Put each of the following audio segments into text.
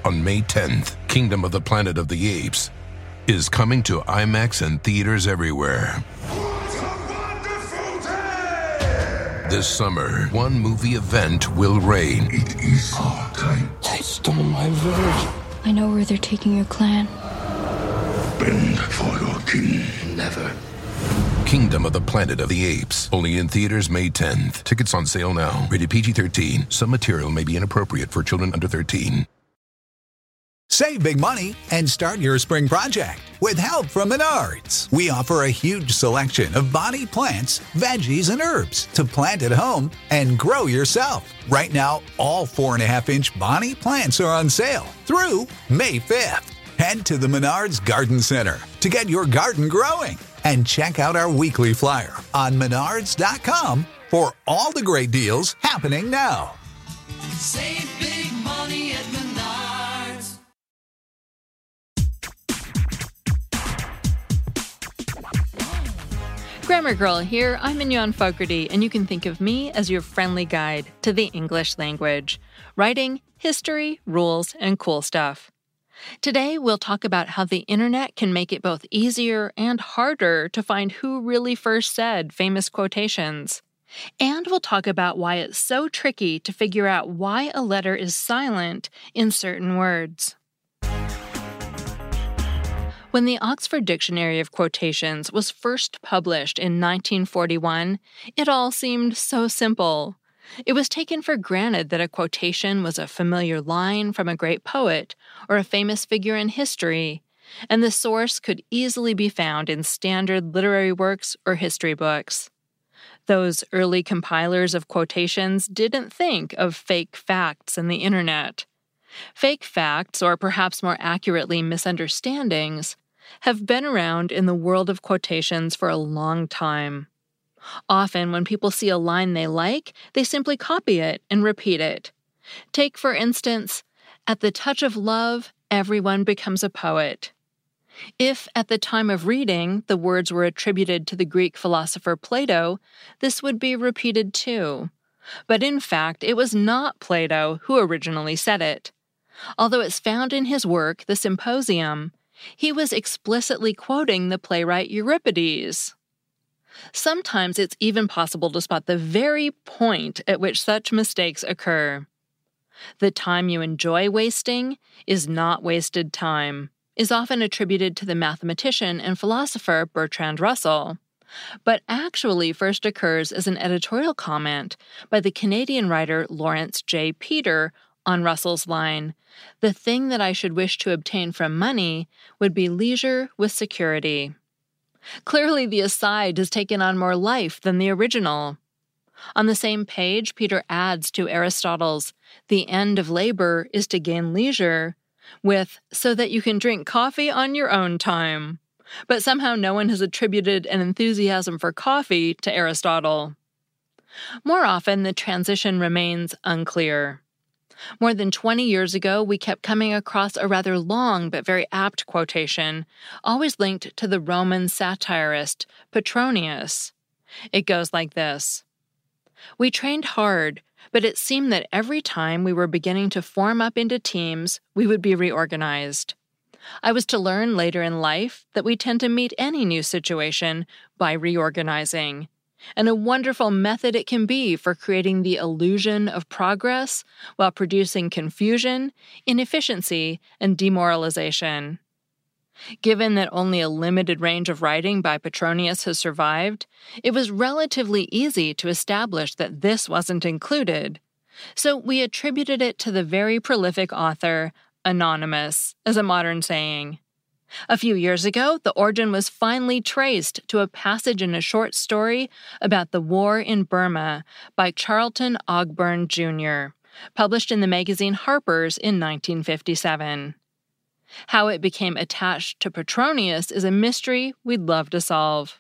On May 10th, Kingdom of the Planet of the Apes is coming to IMAX and theaters everywhere. What a wonderful day! This summer, one movie event will reign. It is our time. They stole my village. I know where they're taking your clan. Bend for your king. Never. Kingdom of the Planet of the Apes. Only in theaters May 10th. Tickets on sale now. Rated PG-13. Some material may be inappropriate for children under 13. Save big money and start your spring project with help from Menards. We offer a huge selection of body plants, veggies, and herbs to plant at home and grow yourself. Right now, all 4.5-inch Bonnie plants are on sale through May 5th. Head to the Menards Garden Center to get your garden growing and check out our weekly flyer on menards.com for all the great deals happening now. Save big money at Menards. Grammar Girl here. I'm Mignon Fogarty, and you can think of me as your friendly guide to the English language. Writing, history, rules, and cool stuff. Today, we'll talk about how the internet can make it both easier and harder to find who really first said famous quotations. And we'll talk about why it's so tricky to figure out why a letter is silent in certain words. When the Oxford Dictionary of Quotations was first published in 1941, it all seemed so simple. It was taken for granted that a quotation was a familiar line from a great poet or a famous figure in history, and the source could easily be found in standard literary works or history books. Those early compilers of quotations didn't think of fake facts and the internet. Fake facts, or perhaps more accurately misunderstandings, have been around in the world of quotations for a long time. Often, when people see a line they like, they simply copy it and repeat it. Take, for instance, "At the touch of love, everyone becomes a poet." If, at the time of reading, the words were attributed to the Greek philosopher Plato, this would be repeated too. But in fact, it was not Plato who originally said it. Although it's found in his work, The Symposium, he was explicitly quoting the playwright Euripides. Sometimes it's even possible to spot the very point at which such mistakes occur. "The time you enjoy wasting is not wasted time," is often attributed to the mathematician and philosopher Bertrand Russell, but actually first occurs as an editorial comment by the Canadian writer Lawrence J. Peter on Russell's line, "The thing that I should wish to obtain from money would be leisure with security." Clearly, the aside has taken on more life than the original. On the same page, Peter adds to Aristotle's, "The end of labor is to gain leisure," with, "so that you can drink coffee on your own time." But somehow no one has attributed an enthusiasm for coffee to Aristotle. More often, the transition remains unclear. More than 20 years ago, we kept coming across a rather long but very apt quotation, always linked to the Roman satirist Petronius. It goes like this: "We trained hard, but it seemed that every time we were beginning to form up into teams, we would be reorganized. I was to learn later in life that we tend to meet any new situation by reorganizing. And a wonderful method it can be for creating the illusion of progress while producing confusion, inefficiency, and demoralization." Given that only a limited range of writing by Petronius has survived, it was relatively easy to establish that this wasn't included. So we attributed it to the very prolific author, Anonymous, as a modern saying. A few years ago, the origin was finally traced to a passage in a short story about the war in Burma by Charlton Ogburn, Jr., published in the magazine Harper's in 1957. How it became attached to Petronius is a mystery we'd love to solve.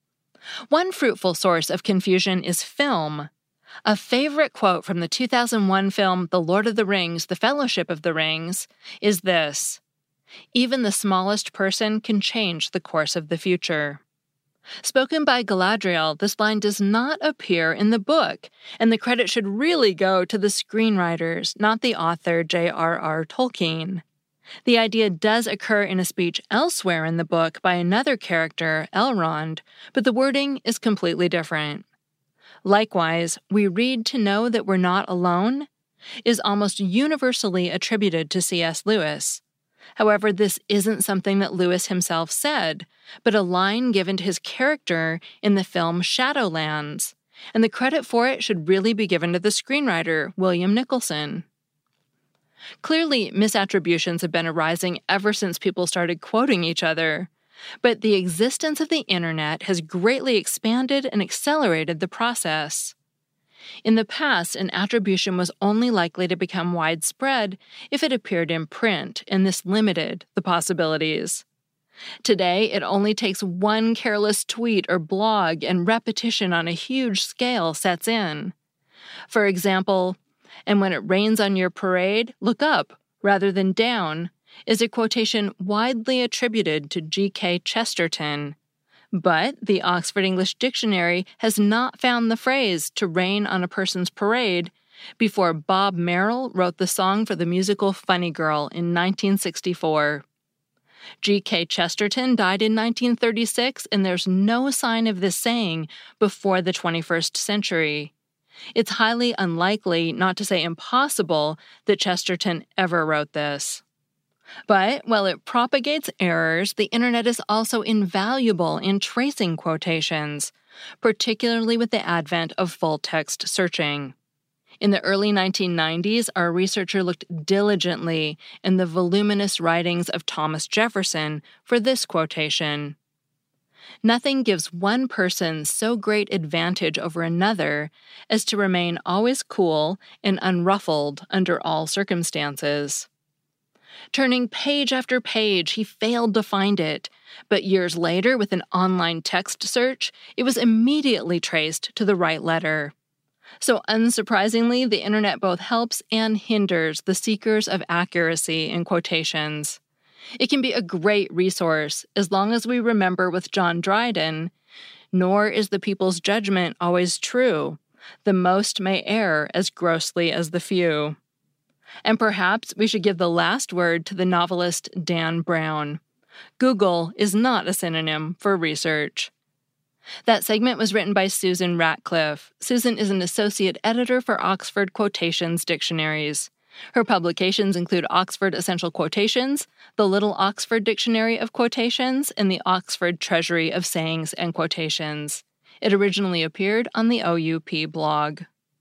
One fruitful source of confusion is film. A favorite quote from the 2001 film The Lord of the Rings, The Fellowship of the Rings, is this: "Even the smallest person can change the course of the future." Spoken by Galadriel, this line does not appear in the book, and the credit should really go to the screenwriters, not the author J.R.R. Tolkien. The idea does occur in a speech elsewhere in the book by another character, Elrond, but the wording is completely different. Likewise, "we read to know that we're not alone" is almost universally attributed to C.S. Lewis. However, this isn't something that Lewis himself said, but a line given to his character in the film Shadowlands, and the credit for it should really be given to the screenwriter, William Nicholson. Clearly, misattributions have been arising ever since people started quoting each other, but the existence of the internet has greatly expanded and accelerated the process. In the past, an attribution was only likely to become widespread if it appeared in print, and this limited the possibilities. Today, it only takes one careless tweet or blog, and repetition on a huge scale sets in. For example, "and when it rains on your parade, look up rather than down," is a quotation widely attributed to G.K. Chesterton. But the Oxford English Dictionary has not found the phrase "to rain on a person's parade" before Bob Merrill wrote the song for the musical Funny Girl in 1964. G.K. Chesterton died in 1936, and there's no sign of this saying before the 21st century. It's highly unlikely, not to say impossible, that Chesterton ever wrote this. But while it propagates errors, the internet is also invaluable in tracing quotations, particularly with the advent of full-text searching. In the early 1990s, our researcher looked diligently in the voluminous writings of Thomas Jefferson for this quotation. "Nothing gives one person so great advantage over another as to remain always cool and unruffled under all circumstances." Turning page after page, he failed to find it, but years later, with an online text search, it was immediately traced to the right letter. So unsurprisingly, the internet both helps and hinders the seekers of accuracy in quotations. It can be a great resource, as long as we remember with John Dryden, "Nor is the people's judgment always true. The most may err as grossly as the few." And perhaps we should give the last word to the novelist Dan Brown. Google is not a synonym for research. That segment was written by Susan Ratcliffe. Susan is an associate editor for Oxford Quotations Dictionaries. Her publications include Oxford Essential Quotations, the Little Oxford Dictionary of Quotations, and the Oxford Treasury of Sayings and Quotations. It originally appeared on the OUP blog.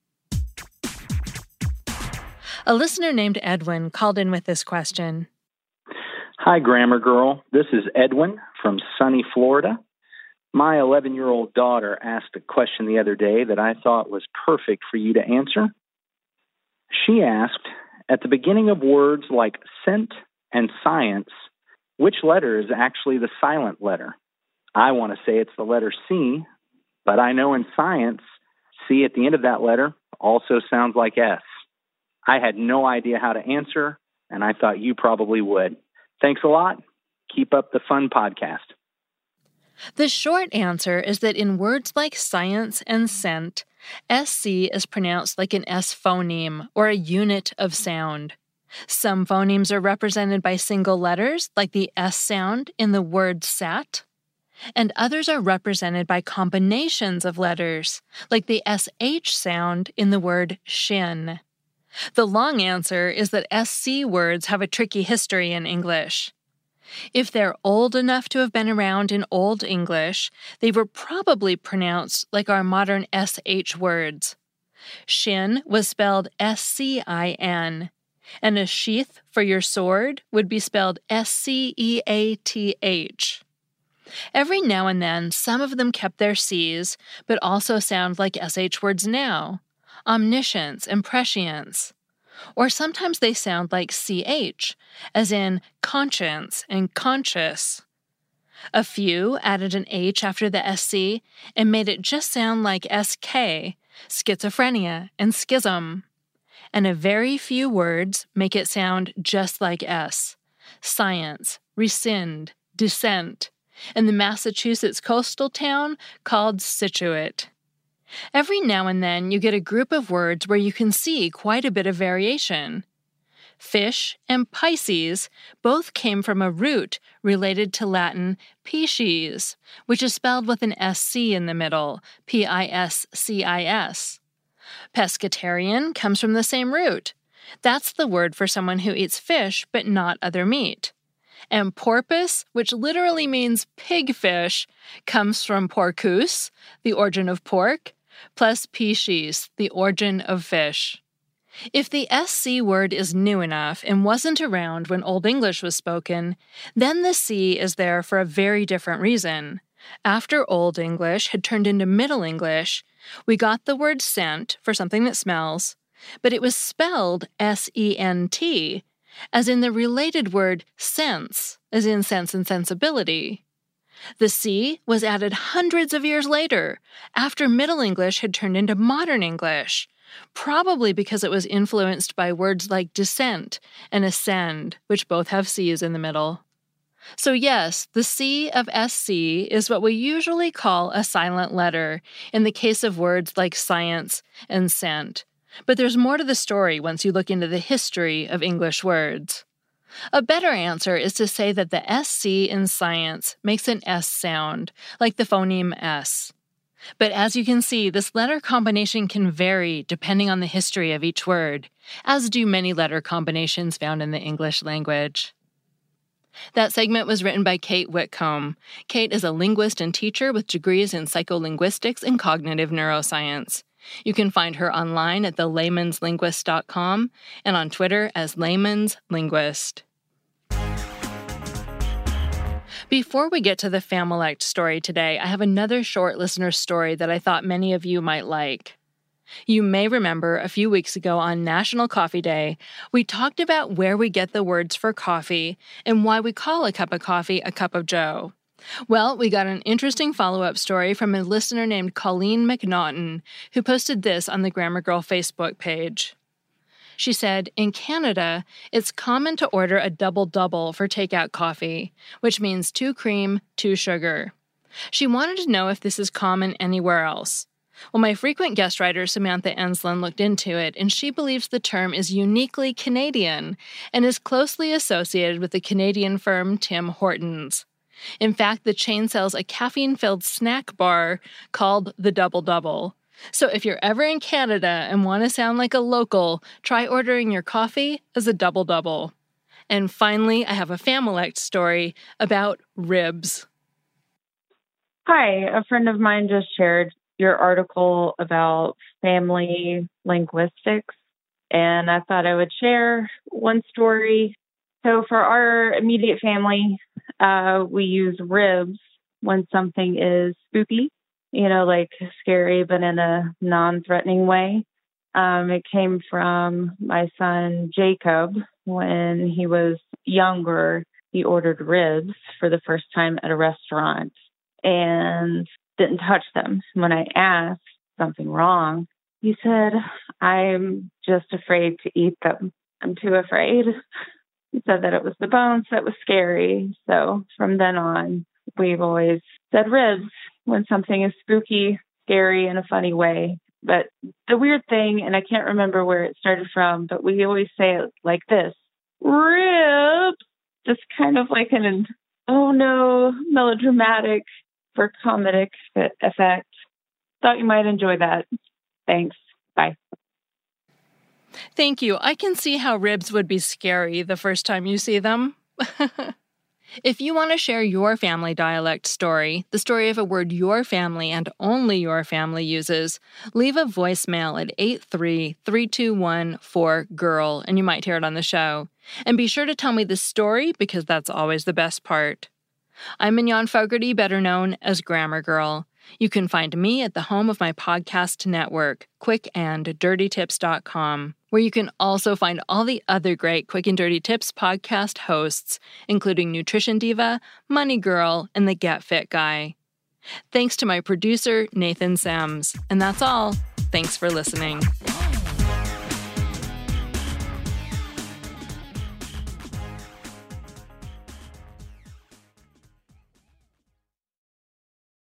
A listener named Edwin called in with this question. Hi, Grammar Girl. This is Edwin from sunny Florida. My 11-year-old daughter asked a question the other day that I thought was perfect for you to answer. She asked, at the beginning of words like scent and science, which letter is actually the silent letter? I want to say it's the letter C, but I know in science, C at the end of that letter also sounds like S. I had no idea how to answer, and I thought you probably would. Thanks a lot. Keep up the fun podcast. The short answer is that in words like science and scent, SC is pronounced like an S phoneme, or a unit of sound. Some phonemes are represented by single letters, like the S sound in the word sat, and others are represented by combinations of letters, like the SH sound in the word shin. The long answer is that SC words have a tricky history in English. If they're old enough to have been around in Old English, they were probably pronounced like our modern SH words. Shin was spelled SCIN, and a sheath for your sword would be spelled SCEATH. Every now and then, some of them kept their C's, but also sound like SH words now. Omniscience and prescience. Or sometimes they sound like CH, as in conscience and conscious. A few added an H after the SC and made it just sound like SK, schizophrenia and schism. And a very few words make it sound just like S, science, rescind, descent, and the Massachusetts coastal town called Scituate. Every now and then you get a group of words where you can see quite a bit of variation. Fish and Pisces both came from a root related to Latin piscis, which is spelled with an SC in the middle, Piscis. Pescatarian comes from the same root. That's the word for someone who eats fish but not other meat. And porpoise, which literally means pigfish, comes from porcus, the origin of pork, plus piscis, the origin of fish. If the SC word is new enough and wasn't around when Old English was spoken, then the C is there for a very different reason. After Old English had turned into Middle English, we got the word scent for something that smells, but it was spelled S-E-N-T, as in the related word sense, as in sense and sensibility. The C was added hundreds of years later, after Middle English had turned into Modern English, probably because it was influenced by words like descent and ascend, which both have C's in the middle. So yes, the C of SC is what we usually call a silent letter in the case of words like science and scent. But there's more to the story once you look into the history of English words. A better answer is to say that the SC in science makes an S sound, like the phoneme S. But as you can see, this letter combination can vary depending on the history of each word, as do many letter combinations found in the English language. That segment was written by Kate Whitcomb. Kate is a linguist and teacher with degrees in psycholinguistics and cognitive neuroscience. You can find her online at thelaymanslinguist.com and on Twitter as Layman's Linguist. Before we get to the Familect story today, I have another short listener story that I thought many of you might like. You may remember a few weeks ago on National Coffee Day, we talked about where we get the words for coffee and why we call a cup of coffee a cup of joe. Well, we got an interesting follow-up story from a listener named Colleen McNaughton, who posted this on the Grammar Girl Facebook page. She said, in Canada, it's common to order a double-double for takeout coffee, which means 2 cream, 2 sugar. She wanted to know if this is common anywhere else. Well, my frequent guest writer, Samantha Enslin, looked into it, and she believes the term is uniquely Canadian and is closely associated with the Canadian firm Tim Hortons. In fact, the chain sells a caffeine-filled snack bar called the Double Double. So if you're ever in Canada and want to sound like a local, try ordering your coffee as a Double Double. And finally, I have a Familect story about ribs. Hi, a friend of mine just shared your article about family linguistics, and I thought I would share one story. So for our immediate family, we use ribs when something is spooky, like scary, but in a non-threatening way. It came from my son, Jacob. When he was younger, he ordered ribs for the first time at a restaurant and didn't touch them. When I asked something wrong, he said, I'm just afraid to eat them. I'm too afraid. He said that it was the bones that was scary. So from then on, we've always said ribs when something is spooky, scary in a funny way. But the weird thing, and I can't remember where it started from, but we always say it like this, ribs, just kind of like an, oh no, melodramatic for comedic effect. Thought you might enjoy that. Thanks. Bye. Thank you. I can see how ribs would be scary the first time you see them. If you want to share your family dialect story, the story of a word your family and only your family uses, leave a voicemail at 83321-4GIRL, and you might hear it on the show. And be sure to tell me the story, because that's always the best part. I'm Mignon Fogarty, better known as Grammar Girl. You can find me at the home of my podcast network, quickanddirtytips.com, where you can also find all the other great Quick and Dirty Tips podcast hosts, including Nutrition Diva, Money Girl, and the Get Fit Guy. Thanks to my producer, Nathan Sams. And that's all. Thanks for listening.